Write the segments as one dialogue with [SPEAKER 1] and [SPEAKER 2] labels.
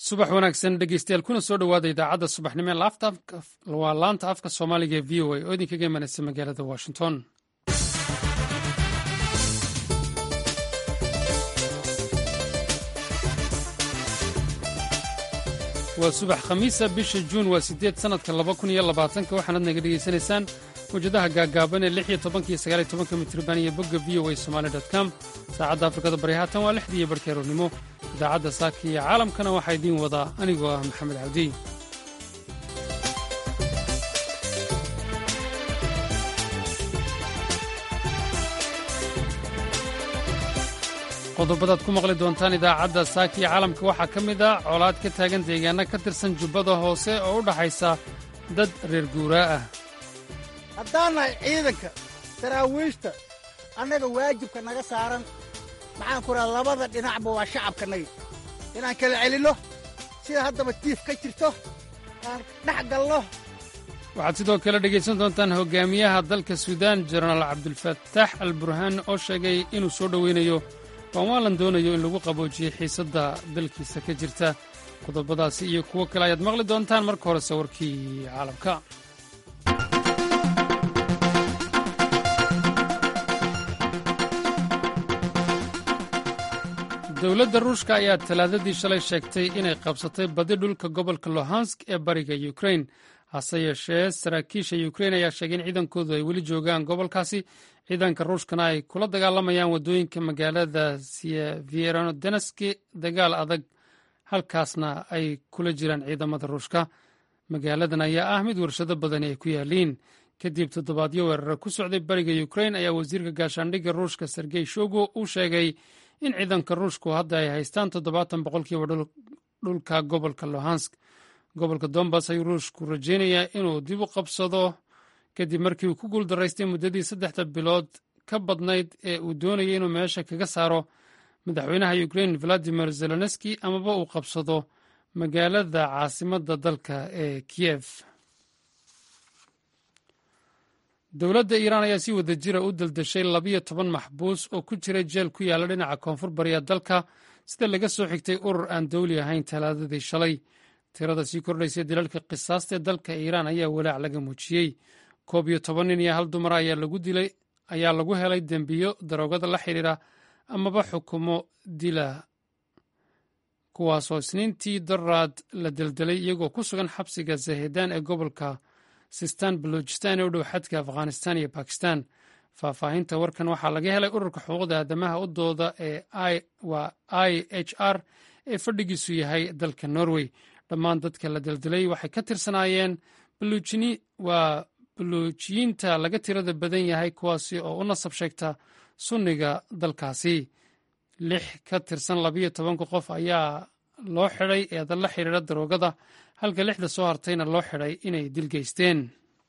[SPEAKER 1] subax wanaagsan dhegeystayaal kuna soo dhowaada idaacadda subaxnimo waa laanta afka soomaaliga ee v o a oo idinkaga imanaysa magaalada washington. waa subax khamiisa bisha juun waa 8 sannadka 2020 waxaanaad naga dhegaysanaysaan mawjadaha gaagaaban ee 16 iyo 19 mitriban iyo bogga v o a somali.com. saacadda afrikada bari haatan waa 6 iyo barkeeroonnimo. idaacadda saaka iyo caalamkana waxaa idiin wadaa anigoo ah maxamed cabdi. qodobadaad ku maqli doontaan idaacadda saaka iyo caalamka waxaa ka mid ah colaad ka taagan deegaana ka tirsan jubbada hoose oo u dhaxaysa dad reer guuraa ah.
[SPEAKER 2] haddaan nahay ciidanka daraawiishta annaga waajibka naga saaran maxaan ku raha labada dhinacba waa shacabkanaga inaan kala celinno sida haddaba tiif ka jirto aan dhex galno.
[SPEAKER 1] waxaad sidoo kale dhegaysan doontaan hogaamiyaha dalka suudaan jenaraal cabdulfataax al burhaan oo sheegay inuu soo dhoweynayo waanwaalan doonayo in lagu qaboojiyey xiisadda dalkiisa ka jirta. qodobadaasi iyo kuwo kale ayaad maqli doontaan. marka horese warkii caalamka. dowladda ruushka ayaa talaadadii shalay sheegtay inay qabsatay badi dhulka gobolka lohansk ee bariga yukrain. hase yeeshee saraakiisha yukrain ayaa sheegay in ciidankoodu ay weli joogaan gobolkaasi, ciidanka ruushkana ay kula dagaalamayaan waddooyinka magaalada sieverodonetski dagaal adag halkaasna ay kula jiraan ciidamada ruushka. magaaladan ayaa ah mid warshado badani ay ku yaaliin. kadib toddobaadyo weerara ku socday bariga yukrain ayaa wasiirka gaashaandhigga ruushka sergey shogo uu sheegay in ciidanka ruushku hadda ay haystaan 70 boqolkiiba dhulka gobolka lohansk. gobolka dombas ayuu ruushku rajaynayaa inuu dib u qabsado kadib markii uu ku guuldaraystay muddadii 3 bilood ka badnayd ee uu doonayay inuu meesha kaga saaro madaxweynaha yukrain valadimir zelenski amaba uu qabsado magaalada caasimadda dalka ee kiyef. dowladda iiraan ayaa si wada jira u daldashay 12 maxbuus oo ku jira jeel ku yaalla dhinaca koonfur bariya dalka, sida laga soo xigtay urur aan dawli ahayn talaadadii shalay. tirada sii kordhaysay dilalka qisaasta ee dalka iiraan ayaa walaac laga muujiyey. 11 nin iyo 1 dumar ayaa lagu helay dembiyo daroogada la xidhiira amaba xukumo dila, kuwaasoo isniintii daraad la deldelay iyagoo ku sugan xabsiga zahedan ee gobolka sistan baluujistan ee u dhow xadka afghanistan iyo bakistan. faahfaahinta warkan waxaa laga helay ururka xuquuqda aadamaha u dooda ee IHR ee fadhigiisu yahay dalka norway. dhammaan dadka la deldelay waxay ka tirsanaayeen baluujiyiinta laga tirada badan yahay, kuwaasi oo u nasab sheegta sunniga dalkaasi. 6 ka tirsan 12 qof ayaa loo xidhay eedan la xidhiira daroogada, halka 6 soo hartayna loo xidhay inay dil geysteen.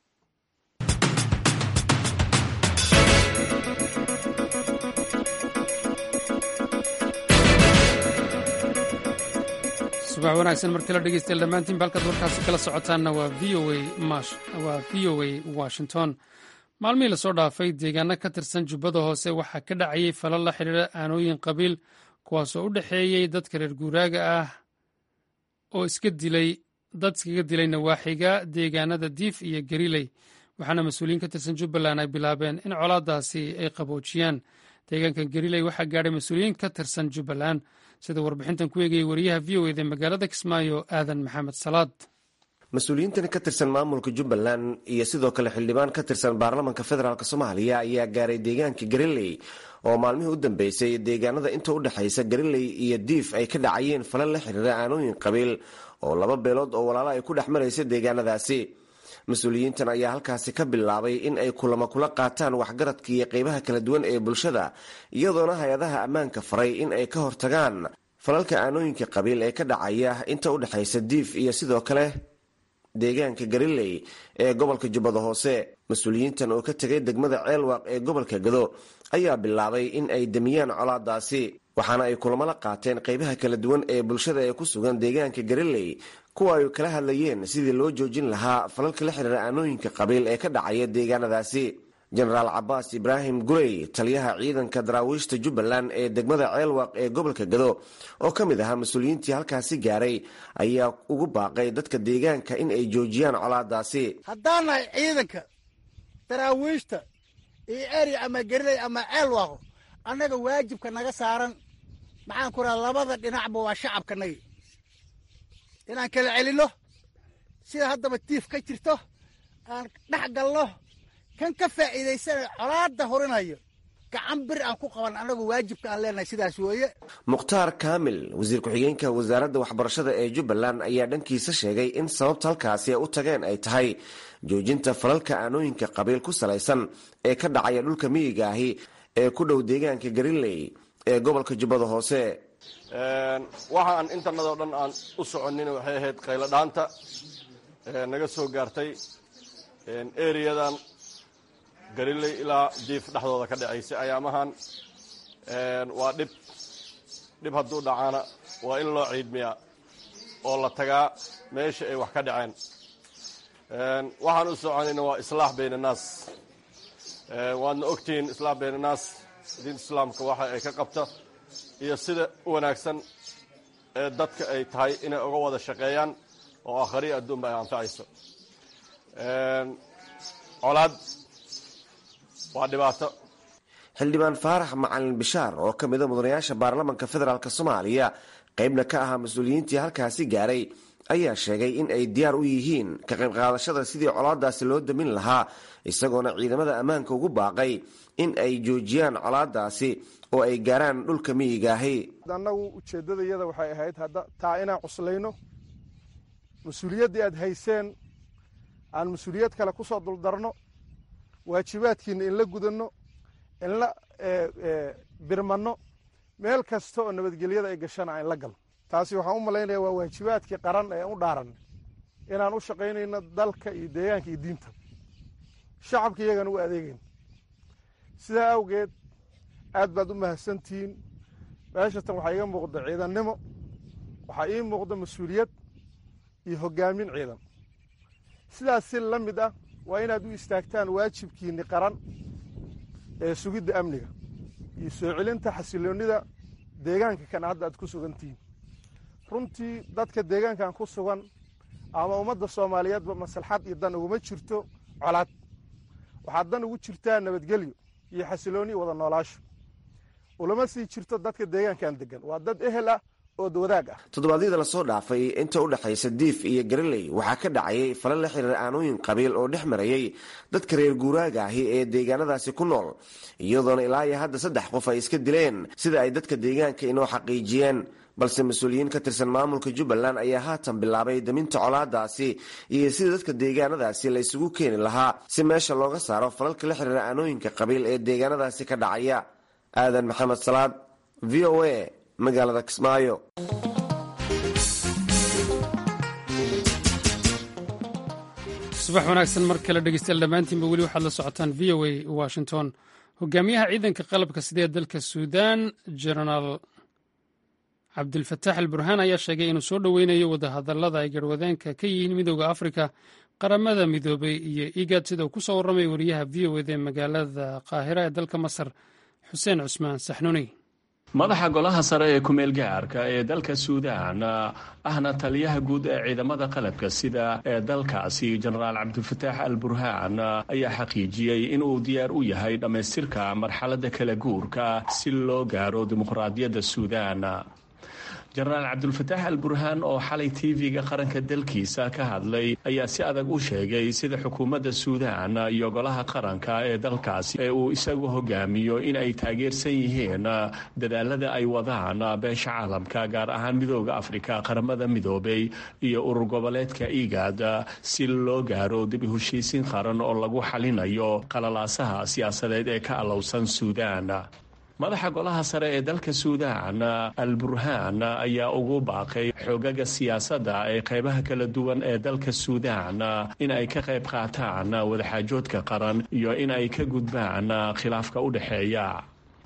[SPEAKER 1] subax wanaagsan markii la dhegeystayaal dhammaantiin balkaad warkaasi kala socotaanna waa v o a washington. maalmihii lasoo dhaafay deegaano ka tirsan jubbada hoose waxaa ka dhacayay falal la xidhiira aanooyin qabiil, kuwaasoo u dhexeeyey dadka reer guuraaga ah oo dad iskaga dilay nawaaxiga deegaanada diif iyo gariley. waxaana mas-uuliyiin ka tirsan jubbaland ay bilaabeen in colaadaasi ay qaboojiyaan. deegaanka gariley waxaa gaadhay mas-uuliyiin ka tirsan jubbaland, sida warbixintan ku eegayay wariyaha v o eda magaalada kismaayo aadan maxamed salaad.
[SPEAKER 3] mas-uuliyiintan ka tirsan maamulka jubbaland iyo sidoo kale xildhibaan ka tirsan baarlamaanka federaalk soomaaliya ayaa gaaray deegaanka gariley oo maalmihii u dambeysay deegaanada inta u dhexaysa gariley iyo diif ay ka dhacayeen falal la xiriira aanooyin qabiil oo 2 beelood oo walaalo ay ku dhex maraysa deegaanadaasi. mas-uuliyiintan ayaa halkaasi ka bilaabay in ay kulamo kula qaataan waxgaradka iyo qeybaha kala duwan ee bulshada, iyadoona hay-adaha ammaanka faray in ay ka hortagaan falalka aanooyinka qabiil ee ka dhacaya inta u dhexaysa diif iyo sidoo kale deegaanka gariley ee gobolka jubbada hoose. mas-uuliyiintan oo ka tegay degmada ceelwaaq ee gobolka gado ayaa bilaabay in ay damiyaan colaadaasi, waxaana ay kulamo la qaateen qeybaha kala duwan ee bulshada ee ku sugan deegaanka gariley, kuwa ay kala hadlayeen sidii loo joojin lahaa falalka la xiriira aanooyinka qabiil ee ka dhacaya deegaanadaasi. jenaraal cabaas ibraahim gurey taliyaha ciidanka daraawiishta jubbaland ee degmada ceelwaaq ee gobolka gado oo ka mid ahaa mas-uuliyiintii halkaasi gaaray ayaa ugu baaqay dadka deegaanka in ay joojiyaan colaadaasi.
[SPEAKER 2] haddaan nahay ciidanka daraawiishta iyo eri ama geriley ama ceelwaaqo annaga waajibka naga saaran maxaan ku raha labada dhinacba waa shacabkanagi inaan kala celinno sida haddaba tiif ka jirto aan dhex galno kan ka faa'iidaysana colaadda horinayo gacan bir aan ku qaban annagu waajibka aan leenahay sidaas weeye.
[SPEAKER 3] mukhtaar kaamil wasiir ku-xigeenka wasaaradda waxbarashada ee jubbaland ayaa dhankiisa sheegay in sababta halkaasi ay u tageen ay tahay joojinta falalka aanooyinka qabiil ku salaysan ee ka dhacaya dhulka miyiga ahi ee ku dhow deegaanka gariley ee gobolka jubbada hoose.
[SPEAKER 4] waxaan intanadoo dhan aan u soconin waxay ahayd qayladhaanta naga soo gaartay eriyadan gariley ilaa diif dhexdooda ka dhacaysay ayaamahan. waa dhib hadduu dhacaana waa in loo ciidmiyaa oo la tagaa meesha ay wax ka dhaceen. waxaan u soconayna waa islaax bayna naas. waadna ogtihiin islaax bayna naas diinta islaamka waxa ay ka qabta iyo sida u wanaagsan ee dadka ay tahay inay uga wada shaqeeyaan oo aakhariya adduunba ay anfacayso. colaad waa dhibaato.
[SPEAKER 3] xildhibaan faarax macalin bishaar oo ka mida mudanayaasha baarlamanka federaalk soomaaliya qaybna ka ahaa mas-uuliyiintii halkaasi gaaray ayaa sheegay in ay diyaar u yihiin ka qayb qaadashada sidii colaadaasi loo damin lahaa isagoona ciidamada ammaanka ugu baaqay in ay joojiyaan colaadaasi oo ay gaaraan dhulka miyigaahi.
[SPEAKER 5] annagu ujeeddadayada waxay ahayd hadda taa inaan cuslayno mas-uuliyaddii aad hayseen aan mas-uuliyad kale ku soo duldarno waajibaadkiina in la gudanno in la birmanno meel kasta oo nabadgelyada ay gashana aan la galno. taasi waxaan u malaynayaa waa waajibaadkii qaran ee aan u dhaaranay inaan u shaqaynayno dalka iyo deegaanka iyo diinta shacabka iyagana u adeegayno. sidaa awgeed aad baad u mahadsantihiin. meeshatan waxaa iga muuqda ciidannimo, waxaa ii muuqda mas-uuliyad iyo hoggaamin ciidan. sidaas si la mid ah waa inaad u istaagtaan waajibkiinni qaran ee sugidda amniga iyo soo celinta xasiloonnida deegaanka kan hadda aad ku sugantihiin. runtii dadka deegaankan ku sugan ama ummadda soomaaliyeedba maslaxad iyo dan uguma jirto colaad. waxaad dan ugu jirtaa nabadgelyo iyo xasiloonni wada noolaasho. ulama sii jirto dadka deegaankan degan waa dad ehel ah oo wadaag ah.
[SPEAKER 3] toddobaadyada lasoo dhaafay inta u dhexaysa diif iyo gariley waxaa ka dhacayay falal la xiriira aanooyin qabiil oo dhex marayay dadka reer guuraaga ahi ee deegaanadaasi ku nool iyadoona ilaa iyo hadda 3 qof ay iska dileen sida ay dadka deegaanka inoo xaqiijiyeen. balse mas-uuliyiin ka tirsan maamulka jubbaland ayaa haatan bilaabay daminta colaadaasi iyo sida dadka deegaanadaasi la isugu keeni lahaa si meesha looga saaro falalka la xiriira aanooyinka qabiil ee deegaanadaasi ka dhacaya. aadan maxamed salaad, v o a, magaalada Kismaayo.
[SPEAKER 1] subax wanaagsan mar kale dhegeystayaal dhammaantiinba weli waxaad la socotaan v o a washington. hogaamiyaha ciidanka qalabka sida ee dalka suudaan jenaraal cabdilfataax alburhaan ayaa sheegay inuu soo dhoweynayo wadahadallada ay garwadeenka ka yihiin midooda afrika, qaramada midoobay iyo igad, sida uu ku soo warramay wariyaha v o eda ee magaalada qaahira ee dalka masar xuseen cusmaan saxnuuni.
[SPEAKER 6] madaxa golaha sare ee ku-meel gaarka ee dalka suudaan ahna taliyaha guud ee ciidamada qalabka sida ee dalkaasi jenaraal cabdilfataax alburhaan ayaa xaqiijiyey inuu diyaar u yahay dhammaystirka marxaladda kala guurka si loo gaaro dimuqraadiyadda suudaan. jenaraal cabdulfataax alburhaan oo xalay tv-ga qaranka dalkiisa ka hadlay ayaa si adag u sheegay sida xukuumadda suudaan iyo golaha qaranka ee dalkaasi ee uu isagu hogaamiyo in ay taageersan yihiin dadaalada ay wadaan beesha caalamka gaar ahaan midooda afrika, qaramada midoobay iyo urur goboleedka igad si loo gaaro dib u heshiisiin qaran oo lagu xalinayo qalalaasaha siyaasadeed ee ka alowsan suudaan. madaxa golaha sare ee dalka suudaan alburhaan ayaa ugu baaqay xoogaga siyaasadda ee qaybaha kala duwan ee dalka suudaan in ay ka qayb qaataan wadaxaajoodka qaran iyo in ay ka gudbaan khilaafka u dhexeeya.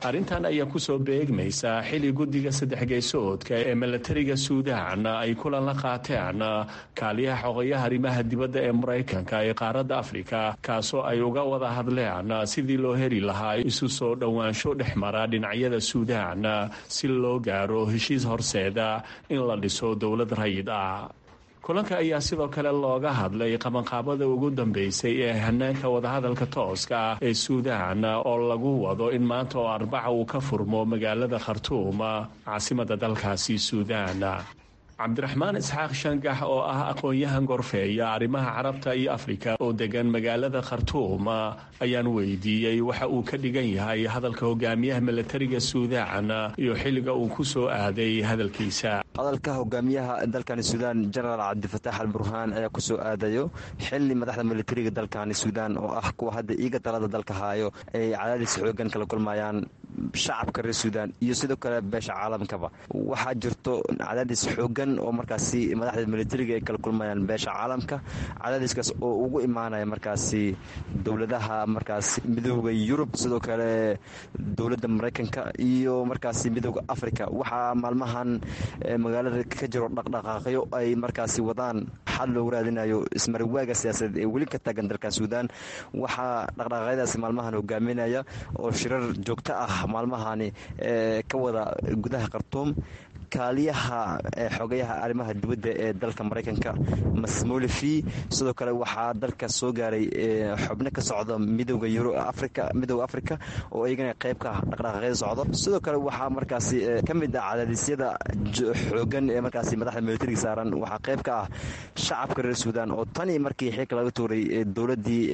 [SPEAKER 6] arrintan ayaa kusoo beegmaysa xili guddiga saddex geesoodka ee milatariga suudaan ay kulan la qaateen kaaliyaha xogayaha arrimaha dibadda ee maraykanka ee qaaradda afrika kaasoo ay uga wada hadleen sidii loo heli lahaa isu soo dhowaansho dhex mara dhinacyada suudaan si loo gaaro heshiis horseeda in la dhiso dowlad rayid ah. kulanka ayaa sidoo kale looga hadlay qabanqaabada ugu dambeysay ee hanaanka wadahadalka tooska ah ee suudaan oo lagu wado in maanta oo Arbaca uu ka furmo magaalada Khartoum caasimadda dalkaasi Suudaan. cabdiraxmaan isxaaq shangax oo ah aqoon-yahan gorfeeya arrimaha carabta iyo afrika oo degan magaalada Khartoum ayaan weydiiyey waxa uu ka dhigan yahay hadalka hogaamiyaha milatariga suudaan iyo xilliga uu ku soo aaday hadalkiisa.
[SPEAKER 7] hadalka hogaamiyaha dalkani suudaan jenaraal cabdifataax al-burhaan ayaa ku soo aadayo xilli madaxda milatariga dalkani suudaan oo ah kuwa hadda iiga talada dalka haayo ay cadaadis xoogan kala kulmayaan shacabka reer suudaan iyo sidoo kale beesha caalamkaba. waxaa jirto cadaadis xoogan oo markaasi madaxda milatariga ay kala kulmayaan beesha caalamka, cadaadiskaas oo ugu imaanaya markaasi dowladaha markaasi midooda yurub, sidoo kale dowladda maraykanka iyo markaasi midooda afrika. waxaa maalmahan magaalada ka jiro dhaqdhaqaaqyo ay markaasi wadaan xal loogu raadinayo ismariwaaga siyaasadeed ee weli ka taagan dalka suudaan. waxaa dhaqdhaqaaqyadaasi maalmahan hogaaminaya oo shirar joogto ah maalmahani ka wada gudaha Khartoum kaaliyaha xogayaha arrimaha dibadda ee dalka maraykanka masmolifi. sidoo kale waxaa dalka soo gaaray xubno ka socda midooda afrika oo iyagana qayb ka dhaqdhaqaaqyada socdo. sidoo kale waxaa markaasi ka mid ah cadaadisyada xoogan ee markaasi madaxda milatariga saaran waxaa qayb ka ah shacabka reer suudaan oo tani markii xilka laga tuuray dowladdii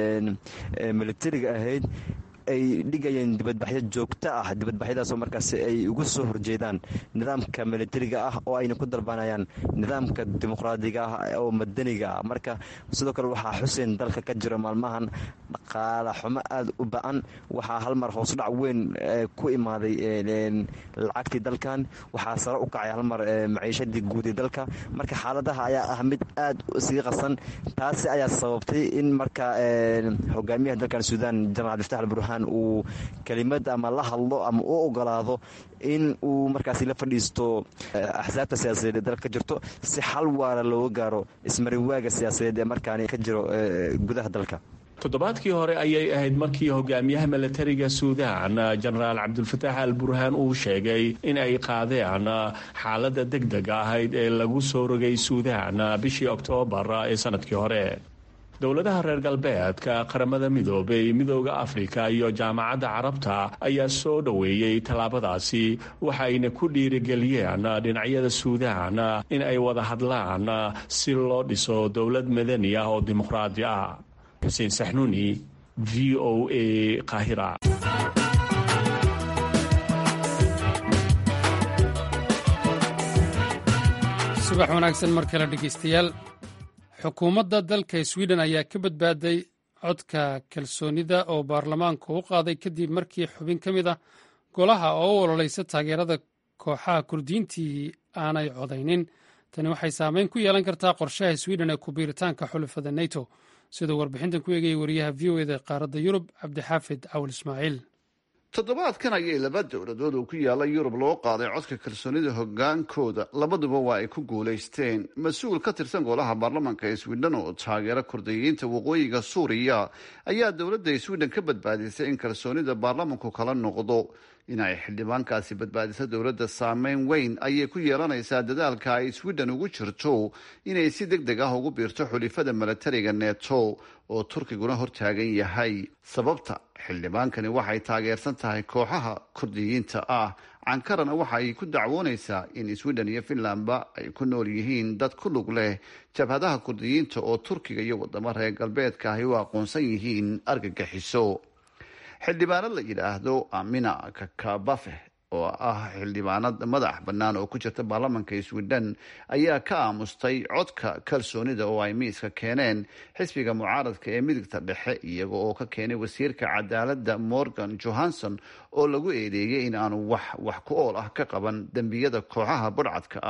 [SPEAKER 7] milatariga ahayd ay dhigayeen dibadbaxyo joogto ah. dibadbaxyadaasoo markaasi ay uga soo horjeedaan nidaamka milatariga ah oo ayna ku dalbanayaan nidaamka dimuqraadiga ah oo madaniga ah. marka sidoo kale waxaa xuseen dalka ka jira maalmahan dhaqaala xumo aada u ba-an. waxaa hal mar hoosudhac weyn ku imaaday lacagtii dalkan, waxaa sare u kacay halmar maciishadii guud ee dalka. marka xaaladaha ayaa ah mid aada sii qasan. taasi ayaa sababtay in marka hogaamiyaha dalkan suudaan jenaraal cabdifataax al-burhaan uu kelimad ama la hadlo ama u ogolaado in uu markaasi la fadhiisto axsaabta siyaasadeed ee dalka ka jirto si xal waara looga gaaro ismariwaaga siyaasadeed ee markaani ka jiro gudaha dalka.
[SPEAKER 6] toddobaadkii hore ayay ahayd markii hogaamiyaha milatariga suudaan jenaraal cabdulfataax al-burhaan uu sheegay in ay qaadeen xaaladda degdega ahayd ee lagu soo rogay suudaan bishii Oktoobar ee sanadkii hore. dowladaha reer galbeedka, qaramada midoobay, midooda afrika iyo jaamacadda carabta ayaa soo dhoweeyey tallaabadaasi waxayna ku dhiirigeliyeen dhinacyada suudaan in ay wada hadlaan si loo dhiso dowlad madani ah oo dimuqraadi ah. xuseen saxnuuni, v o a, Qaahira.
[SPEAKER 1] subax wanaagsan mar kale dhegeystayaal. xukuumadda dalka sweden ayaa ka badbaaday codka kalsoonida oo baarlamaanku u qaaday kadib markii xubin ka mid ah golaha oo u ololeysa taageerada kooxaha kurdiyiintii aanay codaynin. tani waxay saameyn ku yeelan kartaa qorshaha sweden ee kubiiritaanka xulafada nato, siduu warbixintan ku eegayay wariyaha v o eda qaaradda yurub cabdixaafid cawl ismaaciil.
[SPEAKER 8] toddobaadkan ayay laba dowladood oo ku yaala yurub loo qaaday codka kalsoonida hogaankooda. labaduba waa ay ku guulaysteen. mas-uul ka tirsan golaha baarlamaanka ee sweden oo taageera kurdiyiinta waqooyiga suuriya ayaa dowladda sweden ka badbaadisay in kalsoonida baarlamanku kala noqdo. in ay xildhibaankaasi badbaadiso dowladda saameyn weyn ayay ku yeelanaysaa dadaalka ay sweden ugu jirto inay si deg deg ah ugu biirto xulifada milatariga neto oo turkiguna hortaagan yahay. sababta xildhibaankani waxay taageersan tahay kooxaha kurdiyiinta ah. cankarana waxa ay ku dacwoonaysaa in sweden iyo finlandba ay ku nool yihiin dad ku lug leh jabhadaha kurdiyiinta oo turkiga iyo wadamo reer galbeedka ahi u aqoonsan yihiin argagixiso. xildhibaanad la yidhaahdo amina kakabafe oo ah xildhibaanad madax bannaan oo ku jirta baarlamanka sweden ayaa ka aamustay codka kalsoonida oo ay miiska keeneen xisbiga mucaaradka ee midigta dhexe, iyaga oo ka keenay wasiirka cadaaladda Morgan Johansson oo lagu eedeeyey in aanu wax ku ool ah ka qaban dembiyada kooxaha budhcadka ah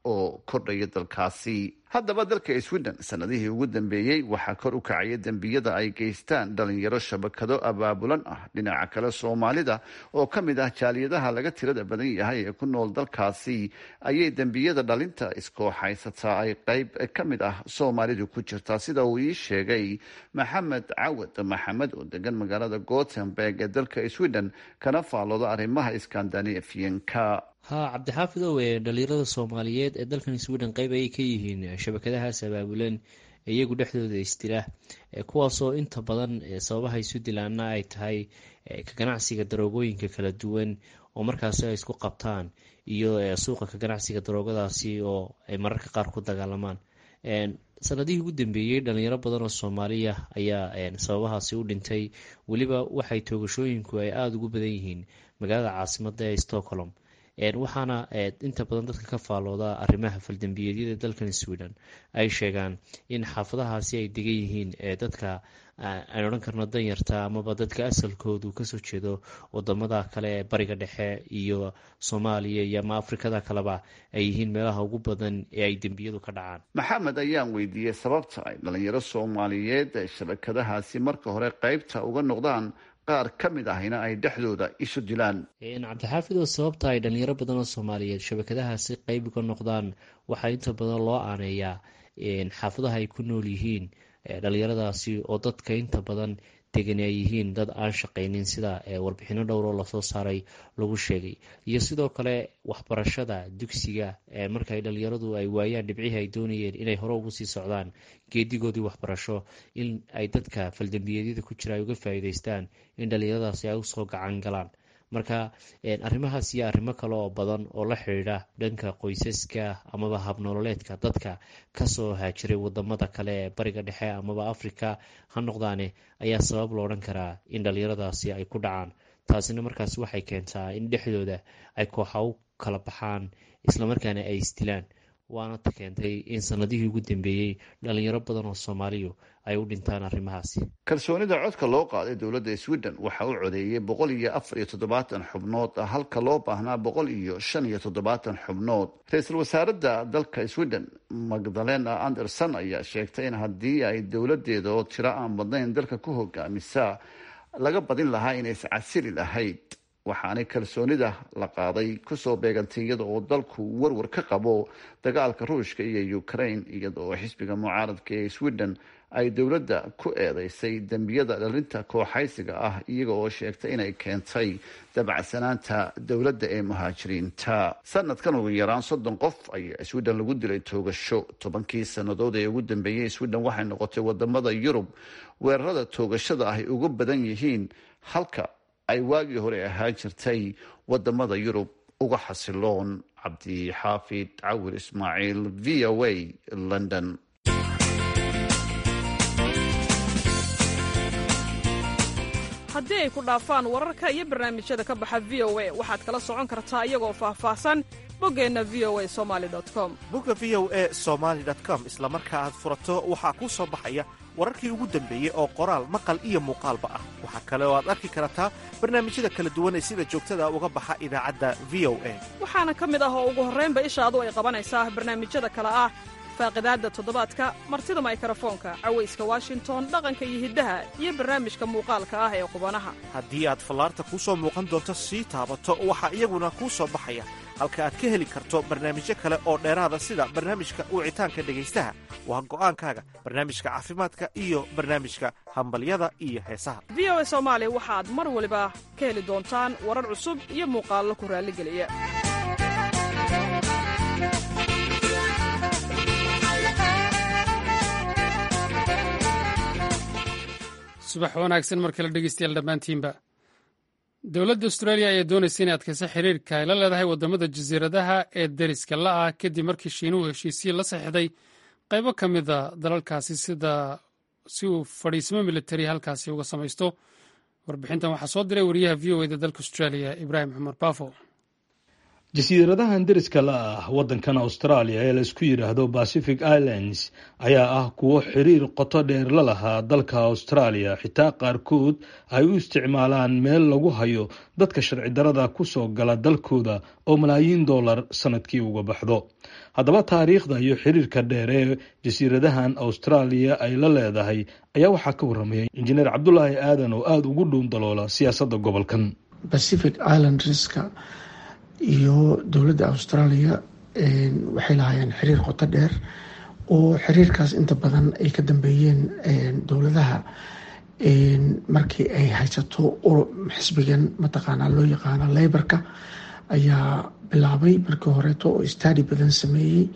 [SPEAKER 8] oo kordhaya dalkaasi. haddaba dalka Sweden sanadihii ugu dambeeyey waxaa kor u kacaya dembiyada ay geystaan dhalinyaro shabakado abaabulan ah. dhinaca kale Soomaalida oo ka mid ah jaaliyadaha laga tirada badan yahay ee ku nool dalkaasi ayay dembiyada dhalinta iskooxaysataa ay qayb ka mid ah Soomaalidu ku jirtaa, sida uu ii sheegay Maxamed Cawad Maxamed oo degan magaalada Gothenburg ee dalka Sweden kana faalooda arrimaha Scandinavian-ka.
[SPEAKER 9] cabdixaafid owe dhalinyarada Soomaaliyeed ee dalkan Sweden qayb ayay ka yihiin shabakadahaas abaabulan iyagu dhexdooda istila, kuwaasoo inta badan sababaha isu dilaana ay tahay ka ganacsiga daroogooyinka kala duwan oo markaasi ay isku qabtaan iyo suuqa ka ganacsiga daroogadaasi oo ay mararka qaar ku dagaalamaan. sanadihii ugu dambeeyey dhalinyaro badan oo Soomaaliya ayaa sababahaasi u dhintay. weliba waxay toogashooyinku ay aada ugu badan yihiin magaalada caasimada ee Stockholm. waxaana inta badan dadka ka faalooda arrimaha faldambiyeedyada dalkan Sweden ay sheegaan in xaafadahaasi ay degan yihiin dadka aan odhan karno danyarta amaba dadka asalkoodu kasoo jeedo wadamada kale ee bariga dhexe iyo Soomaaliya iyo ama Afrikada kaleba ay yihiin meelaha ugu badan ee ay dembiyadu ka dhacaan.
[SPEAKER 8] Maxamed ayaan weydiiyey sababta ay dhalinyaro Soomaaliyeed ee shabakadahaasi marka hore qaybta uga noqdaan qaar ka mid ahina ay dhexdooda isu dilaan.
[SPEAKER 9] cabdixaafid oo sababta ay dhalinyaro badan oo Soomaaliyeed shabakadahaasi qayb uga noqdaan waxaa inta badan loo aaneeyaa xaafadaha ay ku nool yihiin dhalinyaradaasi oo dadka inta badan degan ay yihiin dad aan shaqaynin, sida warbixino dhowr oo lasoo saaray lagu sheegay. iyo sidoo kale waxbarashada dugsiga markay dhalinyaradu ay waayaan dhibcihii ay doonayeen inay hore ugu sii socdaan geedigoodii waxbarasho, in ay dadka faldambiyeedyada ku jira ay uga faa'iidaystaan in dhalinyaradaasi ay usoo gacan galaan. marka arrimahaas iyo arrimo kale oo badan oo la xidhiidha dhanka qoysaska amaba habnololeedka dadka kasoo haajiray wadamada kale ee bariga dhexe amaba Afrika ha noqdaane ayaa sabab loo odhan karaa in dhalinyaradaasi ay ku dhacaan. taasina markaas waxay keentaa in dhexdooda ay kooxa u kala baxaan islamarkaana ay isdilaan, waana ta keentay in sanadihii ugu dambeeyey dhalinyaro badan oo Soomaaliyu ay u dhintaan arrimahaasi.
[SPEAKER 8] kalsoonida codka loo qaaday dowladda Sweden waxa uu codeeyay 174 xubnood halka loo baahnaa 175 xubnood. ra-iisul wasaaradda dalka Sweden Magdalena Andersson ayaa sheegtay in haddii ay dowladeeda oo tiro aan badnayn dalka ku hogaamisa laga badin lahaa inay iscasili lahayd. waxaanay kalsoonida la qaaday kusoo beegantay iyada oo dalku warwar ka qabo dagaalka Ruushka iyo Ukraine, iyada oo xisbiga mucaaradka ee Sweden ay dowladda ku eedeysay dembiyada dhalinta kooxaysiga ah, iyaga oo sheegtay inay keentay dabacsanaanta dowladda ee muhaajiriinta. sanadkan ugu yaraan 30 qof ayaa Sweden lagu dilay toogasho. 10kii sannadood ee ugu dambeeyey Sweden waxay noqotay wadamada Yurub weerarada toogashada ah ay ugu badan yihiin, halka ay waagii hore ahaa jirtay wadamada Yurub uga xasiloon. Cabdixaafid Cawir Ismaaciil, VOA, London.
[SPEAKER 10] haddii ay ku dhaafaan wararka iyo barnaamijyada ka baxa VOA waxaad kala socon kartaa iyagoo faahfaahsan boggeenna voasomali.com.
[SPEAKER 11] bogga voasomali.com isla marka aad furato waxaa kuu soo baxaya wararkii ugu dambeeyey oo qoraal maqal iyo muuqaalba ah. waxaa kale oo aad arki kartaa barnaamijyada kala duwan ee sida joogtada uga baxa idaacadda VOA.
[SPEAKER 10] waxaana ka mid ah oo ugu horraynba ishaadu ay qabanaysaa barnaamijyada kale ah faaqidaadda toddobaadka, martida mikrofoonka, cawayska Washington, dhaqanka iyo hiddaha, iyo barnaamijka muuqaalka ah ee qubanaha.
[SPEAKER 11] haddii aad fallaarta kuu soo muuqan doonto sii taabato waxaa iyaguna kuu soo baxaya halka aad ka heli karto barnaamijyo kale oo dheeraada sida barnaamijka wicitaanka dhegaystaha. waa go'aankaaga barnaamijka caafimaadka iyo barnaamijka hambalyada iyo heesaha.
[SPEAKER 10] VOA Soomaali waxaad mar waliba ka heli doontaan warar cusub iyo muuqaallo ku raalligeliya.
[SPEAKER 1] subax wanaagsan mar kale dhegeystayaal dhammaantiinba. dowladda Australia ayaa doonaysa inay adkayso xiriirka ay la leedahay wadamada jasiiradaha ee deriska la'ah kadib markii Shiinuhu heshiisyo la saxiixday qaybo ka mid a dalalkaasi si uu fadhiismo militari halkaasi uga samaysto. warbixintan waxaa soo diray wariyaha VOA da dalka Australia Ibrahim Cumar Bafo.
[SPEAKER 12] jasiiradahan deriska la ah waddankan australia ee laisku yidhaahdo pacific islands ayaa ah kuwo xiriir qoto dheer la lahaa dalka australia, xitaa qaarkood ay u isticmaalaan meel lagu hayo dadka sharci darada kusoo gala dalkooda oo malaayiin dollar sanadkii uga baxdo. haddaba taariikhda iyo xiriirka dheer ee jasiiradahan australia ay la leedahay ayaa waxaa ka warramaya injineer cabdulaahi aadan oo aada ugu dhuun daloola siyaasadda gobolkan.
[SPEAKER 13] Pacific Islandska iyo dowladda Australia waxay lahaayeen xiriir qoto dheer oo xiriirkaas inta badan ay ka dambeeyeen dowladaha markii ay haysato xisbigan mataqaanaa loo yaqaano Labourka ayaa bilaabay markii horeeto oo study badan sameeyey.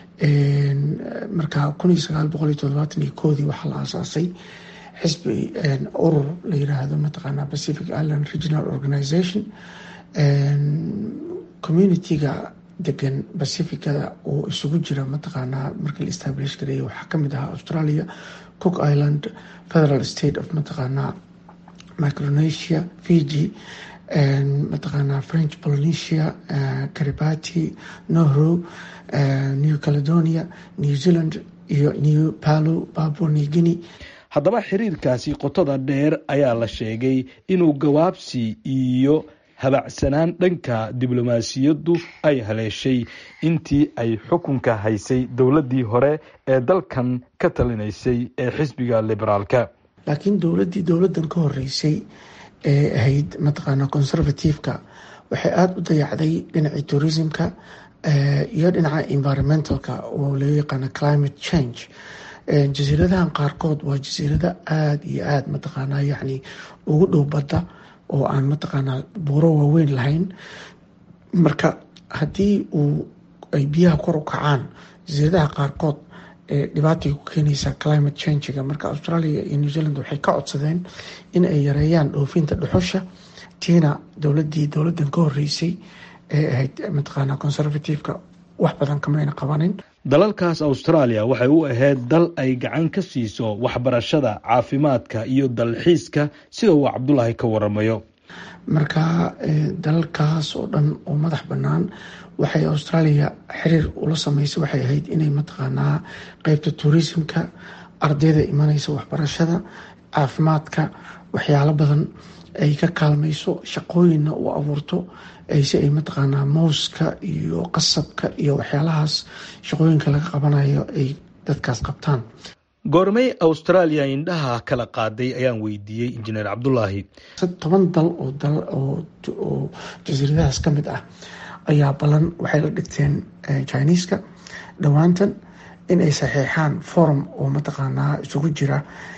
[SPEAKER 13] marka 1971 waxaa la aasaasay xisbi urur la yiraahdo mataqaanaa Pacific Island Regional Organization. communityga degan Pacificada oo isugu jira mataqaanaa markii la establish gareeyay waxaa kamid ahaa Australia, Cook Island, Federal State of mataqaanaa Micronesia, Fiji, mataqaanaa French Polynesia, Kiribati, Nauru, New Caledonia, New Zealand iyo New Palau, Papua New Guinea.
[SPEAKER 12] haddaba xiriirkaasi qotada dheer ayaa la sheegay inuu gawaabsi iyo habacsanaan dhanka diblomaasiyaddu ay haleeshay intii ay xukunka haysay dowladdii hore ee dalkan ka talinaysay ee xisbiga liberaalka.
[SPEAKER 13] laakiin dowladdan ka horeysay ee ahayd mataqaanaa conservative-ka waxay aada u dayacday dhinacii tourismka iyo dhinaca environmentalka oo loo yaqaano climate change. jasiiradahan qaarkood waa jasiirada aada iyo aada mataqaanaa yacni ugu dhow badda oo aan mataqaanaa buuro waaweyn lahayn. marka haddii ay biyaha kor u kacaan jasiiradaha qaarkood dhibaatay ku keenaysaa climate change-ga. marka Australia iyo New Zealand waxay ka codsadeen in ay yareeyaan dhoofinta dhuxusha. tiina dowladdan ka horeysay ee ahayd mataqaanaa conservative-ka wax badan kamayna qabanin.
[SPEAKER 12] dalalkaas Australia waxay u ahayd dal ay gacan ka siiso waxbarashada, caafimaadka iyo dalxiiska sida uu Cabdulaahi ka waramayo.
[SPEAKER 13] marka dalalkaas oo dhan oo madax bannaan waxay Australia xiriir ula sameysay waxay ahayd inay mataqaanaa qaybta tourismka, ardayda imanaysa waxbarashada, caafimaadka, waxyaalo badan ay ka kaalmayso, shaqooyinna u abuurto si ay mataqaanaa mouska iyo qasabka iyo waxyaalahaas shaqooyinka laga qabanayo ay dadkaas qabtaan.
[SPEAKER 12] goormay Australia indhaha kala qaaday ayaan weydiiyey injineer Cabdulaahi.
[SPEAKER 13] 10 dal oo jasiiradahaas ka mid ah ayaa balan waxay la dhigteen Chinese-ka dhowaantan in ay saxeexaan forum oo mataqaanaa isugu jira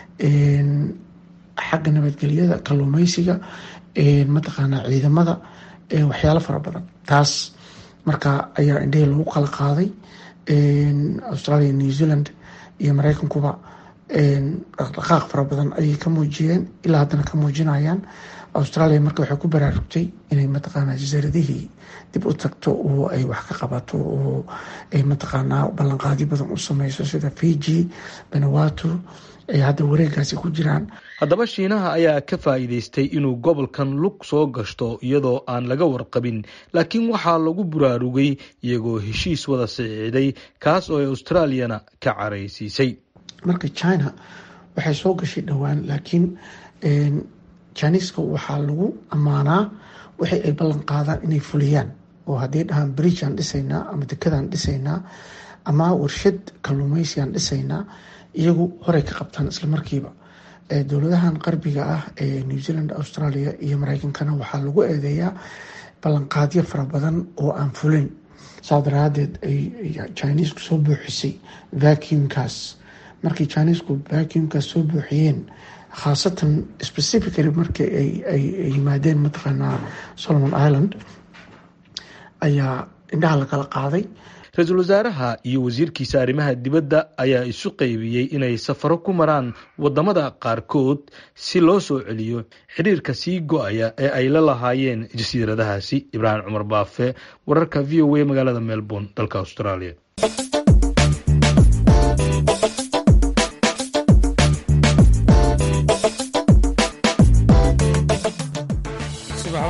[SPEAKER 13] xagga nabadgelyada, kalluumaysiga, mataqaanaa ciidamada, waxyaalo fara badan. taas marka ayaa indhahii lagu kala qaaday. Australia, New Zealand iyo Mareykankuba dhaqdhaqaaq fara badan ayay ka muujiyeen, ilaa haddana ka muujinayaan. Australia marka waxay ku baraarugtay inay mataqaanaa jasiiradihii dib u tagto oo ay wax ka qabato oo ay mataqaanaa ballanqaadyo badan u sameyso sida Fiji, Vanuatu ay hadda wareegaasi ku jiraan.
[SPEAKER 12] haddaba Shiinaha ayaa ka faa'iidaystay inuu gobolkan lug soo gashto iyadoo aan laga warqabin, laakiin waxaa lagu buraarugay iyagoo heshiis wada saxiixday kaas oo ay Australiana ka caraysiisay.
[SPEAKER 13] marka China waxay soo gashay dhowaan, laakiin Chinese-ka waxaa lagu ammaanaa waxay ay ballan qaadaan inay fuliyaan, oo haddii dhahaan bridge aan dhisaynaa ama dekedaan dhisaynaa ama warshad kalluumaysi aan dhisaynaa, iyagu horey ka qabtaan isla markiiba. dowladahan qarbiga ah ee New Zealand, Australia iyo Mareykankana waxaa lagu eedeeyaa ballanqaadyo fara badan oo aan fulin. saa daraadeed ay Chinese-ku soo buuxisay vacuumkaas. markii Chinese-ku vacuumkaas soo buuxiyeen, khaasatan specifically markii ay yimaadeen mataqaanaa Solomon Island, ayaa indhaha la kala qaaday.
[SPEAKER 12] ra-iisul wasaaraha iyo wasiirkiisa arrimaha dibadda ayaa isu qaybiyey inay safaro ku maraan wadamada qaarkood si loo soo celiyo xiriirka sii go-aya ee ay la lahaayeen jasiiradahaasi. Ibraahim Cumar Baafe, wararka VOA, magaalada Melbourne, dalka Australia.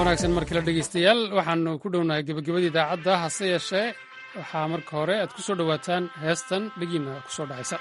[SPEAKER 1] wanaagsan markale dhegaystayaal waxaanu ku dhownahay gebagabadii idaacadda hase yeeshee waxaa marka hore aad ku soo dhowaataan heestan dhegiina ku soo dhacaysa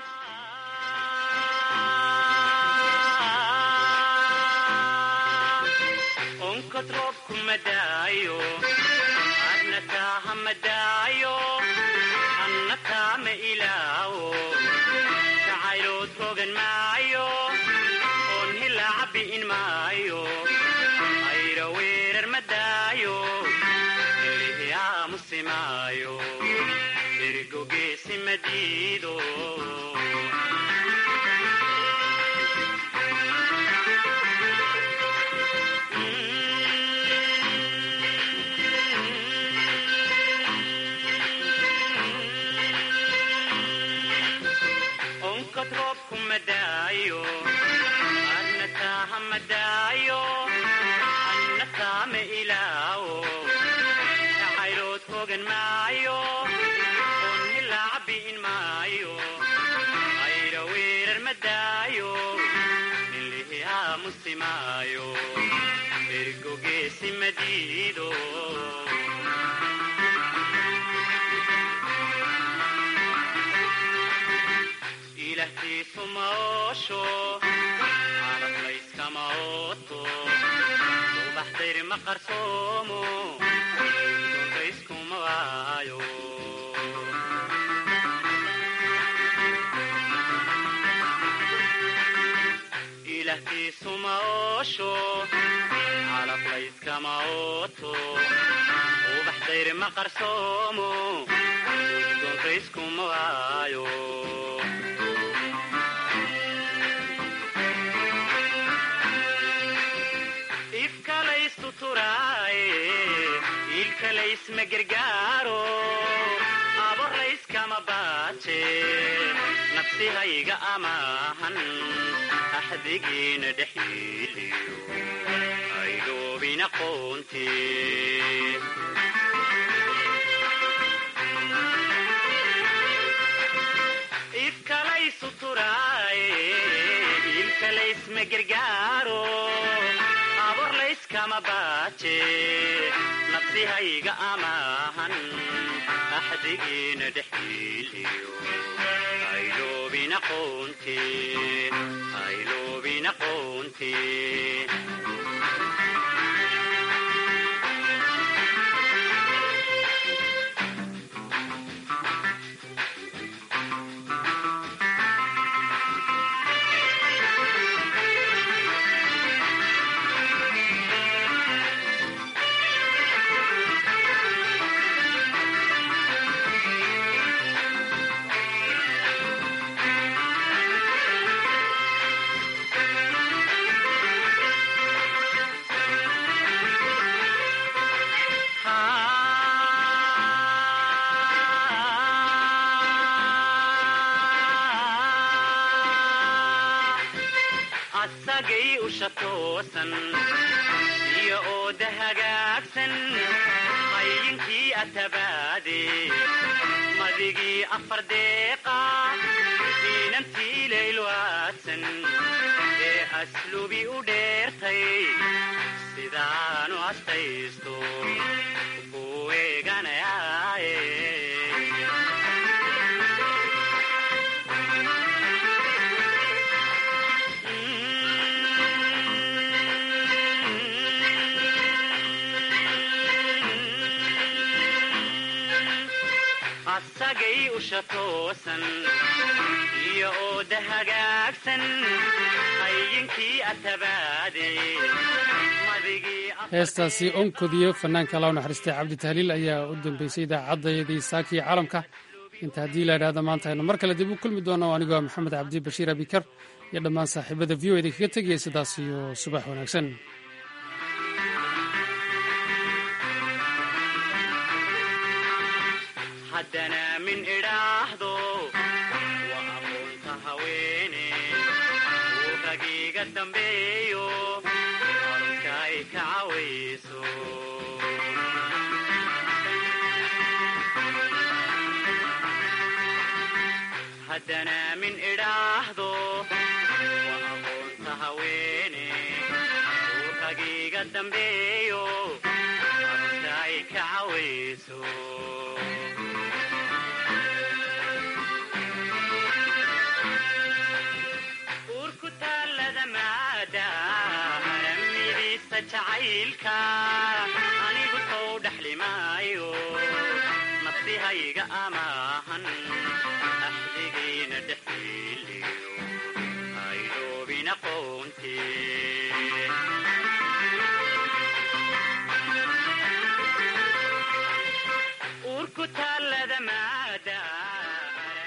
[SPEAKER 1] heestaasi onkodiyo fanaanka loo naxariistay cabdi tahliil ayaa u dambeysay idaacaddaydii saakii caalamka inta haddii la idhaahdo maanta aynu mar kale dib u kulmi doono anigoo maxamed cabdi bashiir abikar iyo dhammaan saaxiibada v o eda kaga tegaya sidaas iyo subax wanaagsan
[SPEAKER 14] haddana min idhaahdo waa aqoonta haweene uu ragiga iga dambeeyo abtaay ka cawayso urku taalada maada haramidiisa jacaylka anigu soo dhaxlimaayo nafsihayga amaahan